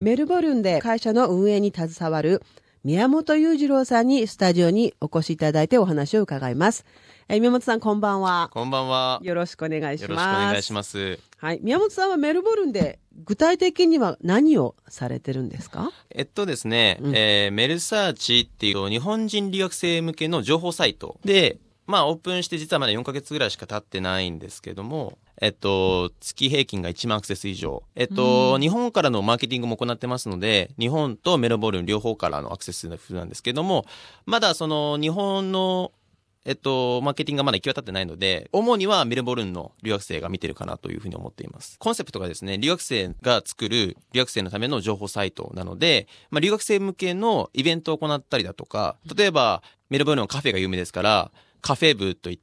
メルボルンで会社の運営に携わる宮本裕次郎さんにスタジオにお越しいただいてお話を伺います。宮本さん、こんばんは。 こんばんは。 よろしくお願いします。 よろしくお願いします。 はい。宮本さんはメルボルンで具体的には何をされてるんですか？ ですね、メルサーチっていう日本人留学生向けの情報サイトで、オープンして実はまだ4ヶ月ぐらいしか経ってないんですけども、月平均が1万アクセス以上。日本からのマーケティングも行ってますので、日本とメルボルン両方からのアクセスなんですけども、まだその日本のマーケティングがまだ行き渡ってないので、主にはメルボルンの留学生が見てるかなというふうに思っています。コンセプトがですね、留学生が作る留学生のための情報サイトなので、留学生向けのイベントを行ったりだとか、例えばメルボルンのカフェが有名ですから、カフェ部といって、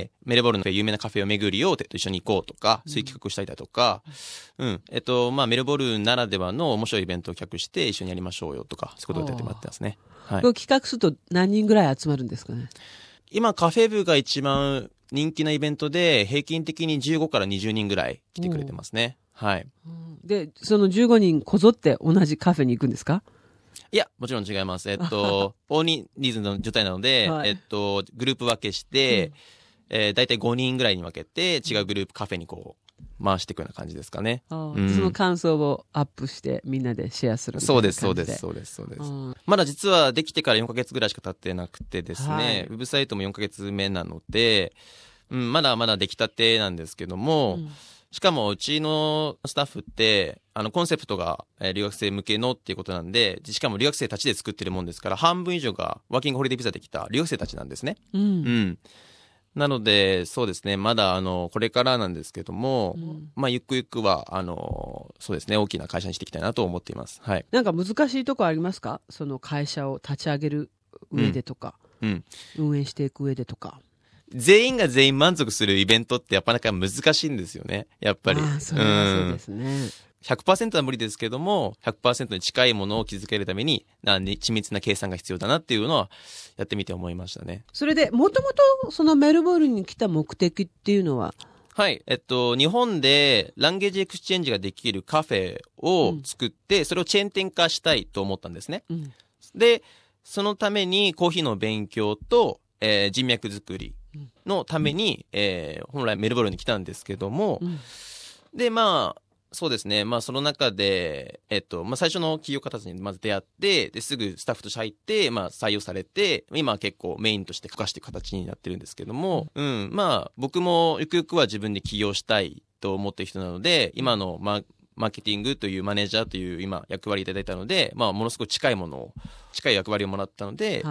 メルボルンの有名なカフェを巡るよと一緒に行こうとか、そういう企画をしたりだとか、メルボルンならではの面白いイベントを企画して一緒にやりましょうよとか、そういうことをやってもらってますね。 はい。企画すると何人ぐらい集まるんですかね？ 今カフェ部が一番人気なイベントで、平均的に15から20人ぐらい来てくれてますね。はい。 で、その15人こぞって同じカフェに行くんですか？ いや、もちろん違います。大人数の状態なので、はい、グループ分けして、だいたい5人ぐらいに分けて、違うグループカフェにこう、回していくような感じですかね。 その感想をアップしてみんなでシェアするみたいな感じで。 そうです。まだ実はできてから4ヶ月ぐらいしか経ってなくてですね、はい、ウェブサイトも4ヶ月目なので、まだまだできたてなんですけども、しかもうちのスタッフって、コンセプトが留学生向けのっていうことなんで、しかも留学生たちで作ってるもんですから、半分以上がワーキングホリデービザで来た留学生たちなんですね。なので、そうですね、まだこれからなんですけども、ゆくゆくは、そうですね、大きな会社にしていきたいなと思っています。はい。 なんか難しいところありますか？その会社を立ち上げる上でとか、運営していく上でとか。 全員が全員満足するイベントってやっぱなんか難しいんですよね。やっぱり。 それはそうですね。 100% は無理ですけども、100% に近いものを築けるために、緻密な計算が必要だなっていうのは、やってみて思いましたね。 それで、もともとそのメルボルンに来た目的っていうのは？ はい。日本でランゲージエクスチェンジができるカフェを作って、それをチェーン店化したいと思ったんですね。で、そのためにコーヒーの勉強と、人脈作りのために、本来メルボルンに来たんですけども、で、そうですね。その中で、最初の企業家たちにまず出会って、で、すぐスタッフとして入って、採用されて、今は結構メインとして付加していく形になってるんですけども、僕もゆくゆくは自分で起業したいと思ってる人なので、今のマーケティングというマネージャーという今役割いただいたので、ものすごい近い役割をもらったので、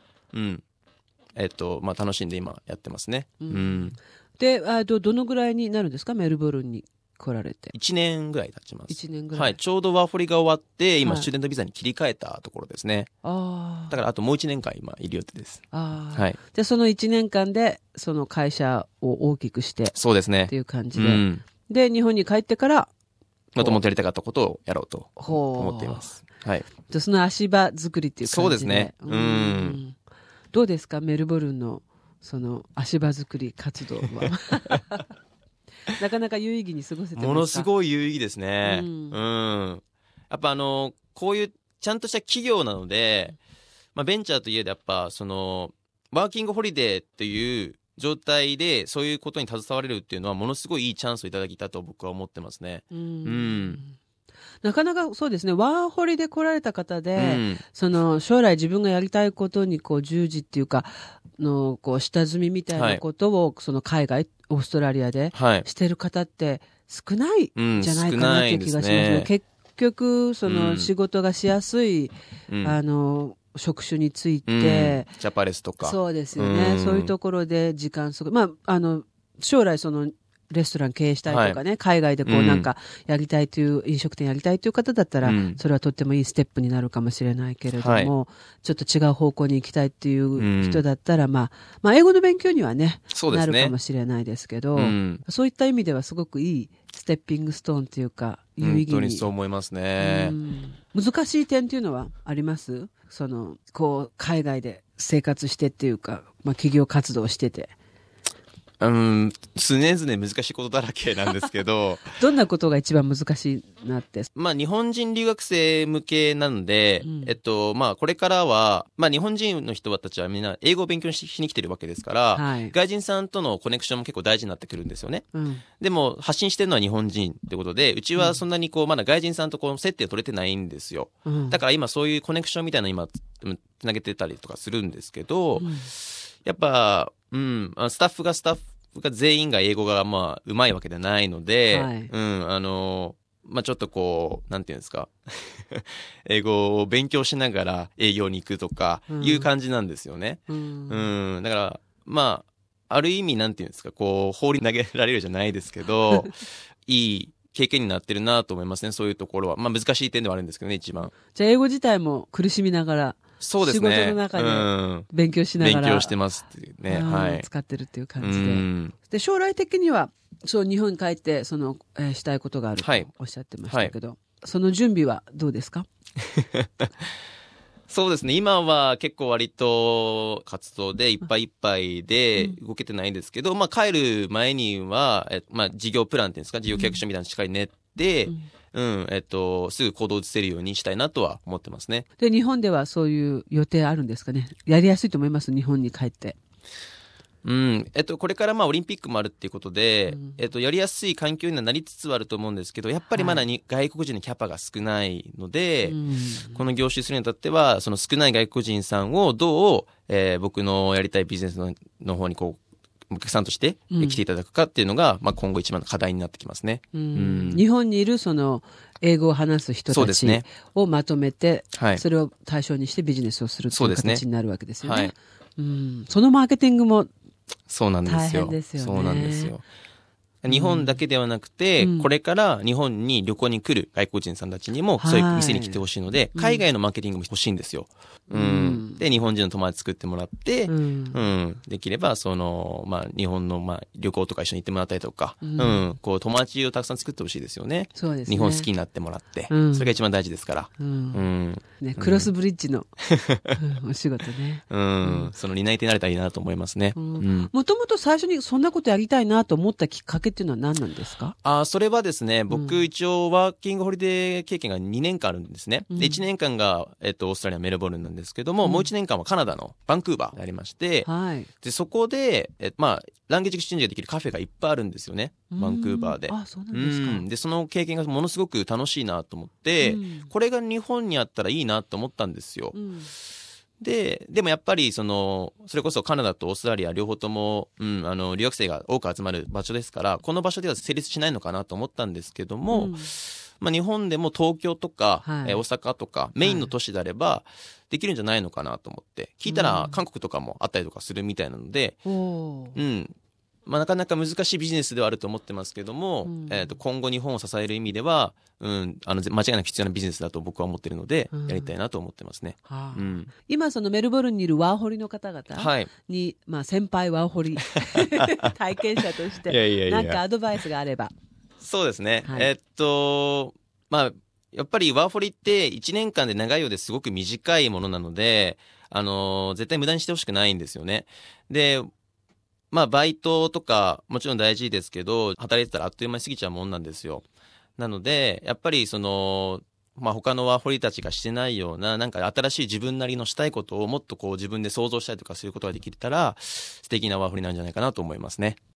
楽しんで今やってますね。 で、どのぐらいになるんですか？メルボルンに来られて。 1年ぐらい経ちます。 1年ぐらい。 はい。ちょうどワーホリが終わって、今、スチューデントビザに切り替えたところですね。だからあともう1年間今いる予定です。はい。 じゃあその1年間で、その会社を大きくして。 そうですね。 っていう感じで。で、日本に帰ってから、 もともとやりたかったことをやろうと思っています。はい。 じゃあその足場作りっていう感じで。 そうですね。 どうですか？メルボルンの、その足場作り活動は。なかなか有意義に過ごせてますか？ ものすごい有意義ですね。やっぱこういうちゃんとした企業なので、ベンチャーといえばやっぱワーキングホリデーっていう状態でそういうことに携われるっていうのはものすごいいいチャンスをいただきたと僕は思ってますね。 なかなかそうですね、ワーホリで来られた方で、その将来自分がやりたいことにこう従事っていうか下積みみたいなことを、その海外オーストラリアでしてる方って少ないんじゃないかなっていう気がしますね。結局その仕事がしやすい、職種について、 ジャパレスとかそうですよね、そういうところで時間将来そのレストラン経営したいとかね、海外でなんかやりたいという、飲食店やりたいという方だったら、それはとってもいいステップになるかもしれないけれども、ちょっと違う方向に行きたいっていう人だったら、英語の勉強にはね、なるかもしれないですけど、そういった意味ではすごくいいステッピングストーンというか、有意義に。 本当にそう思いますね。 難しい点っていうのはあります？海外で生活してっていうか、企業活動してて。 常々難しいことだらけなんですけど。 どんなことが一番難しいなって。 まあ日本人留学生向けなんで、まあこれからは、まあ日本人の人たちはみんな英語を勉強しに来てるわけですから、はい、外人さんとのコネクションも結構大事になってくるんですよね。でも発信してるのは日本人ってことで、うちはそんなにまだ外人さんと接点を取れてないんですよ。だから今そういうコネクションみたいなの今つなげてたりとかするんですけど、やっぱ、スタッフが全員が英語がまあ上手いわけではないので、はい、まあちょっとなんていうんですか英語を勉強しながら営業に行くとかいう感じなんですよね。だからまあある意味なんていうんですか放り投げられるじゃないですけどいい経験になってるなと思いますね。そういうところはまあ難しい点ではあるんですけどね、一番。 じゃあ英語自体も苦しみながら。 そうですね。 仕事の中で勉強しながら、 勉強してますっていうね。はい。 使ってるっていう感じで。で、将来的には、日本に帰って、したいことがあるとおっしゃってましたけど、はい、その準備はどうですか？ そうですね。今は結構割と活動でいっぱいいっぱいで動けてないんですけど、まあ帰る前には、まあ事業プランっていうんですか、事業計画書みたいなのしっかり練って、すぐ行動を移せるようにしたいなとは思ってますね。 で、日本ではそういう予定あるんですかね。やりやすいと思います、日本に帰って。 これからまあオリンピックもあるっていうことで、やりやすい環境にはなりつつはあると思うんですけど、やっぱりまだ外国人のキャパが少ないので、この業種するにあたっては、その少ない外国人さんをどう、僕のやりたいビジネスの方にお客さんとして来ていただくかっていうのが、まあ今後一番の課題になってきますね。 日本にいる英語を話す人たちをまとめて、それを対象にしてビジネスをするという形になるわけですよね。そのマーケティングもそうなんですよ。 大変ですよね。 そうなんですよ。日本だけではなくて、これから日本に旅行に来る外国人さんたちにもそういう店に来てほしいので、海外のマーケティングも欲しいんですよ。で、日本人の友達作ってもらって、できればまあ日本の旅行とか一緒に行ってもらったりとか、友達をたくさん作ってほしいですよね。 そうですね。 日本好きになってもらって、それが一番大事ですから。 ね、クロスブリッジのお仕事ね。 その担い手になれたらいいなと思いますね。 もともと最初にそんなことやりたいなと思ったきっかけっていうのは何なんですか？ それはですね、僕一応ワーキングホリデー経験が2年間あるんですね。で、1年間が、オーストラリアメルボルンなんですけども、もう1年間はカナダのバンクーバーでありまして、で、そこで、まあ、ランゲージエクスチェンジができるカフェがいっぱいあるんですよね。バンクーバーで。 そうなんですか。 で、その経験がものすごく楽しいなと思って、これが日本にあったらいいなと思ったんですよ。でもやっぱりそれこそカナダとオーストラリア両方とも、留学生が多く集まる場所ですから、この場所では成立しないのかなと思ったんですけども、まあ日本でも東京とか、大阪とかメインの都市であればできるんじゃないのかなと思って、聞いたら韓国とかもあったりとかするみたいなので、まあ、なかなか難しいビジネスではあると思ってますけども、今後日本を支える意味では、間違いなく必要なビジネスだと僕は思ってるので、やりたいなと思ってますね。 今メルボルンにいるワーホリの方々に、まあ先輩ワーホリ体験者として何かアドバイスがあれば。 そうですね。まあやっぱりワーホリって1年間で長いようですごく短いものなので、絶対無駄にしてほしくないんですよね。で、まあ、バイトとか、もちろん大事ですけど、働いてたらあっという間に過ぎちゃうもんなんですよ。なので、やっぱりまあ、他のワーホリたちがしてないような、なんか新しい自分なりのしたいことをもっと自分で想像したりとかすることができたら、素敵なワーホリなんじゃないかなと思いますね。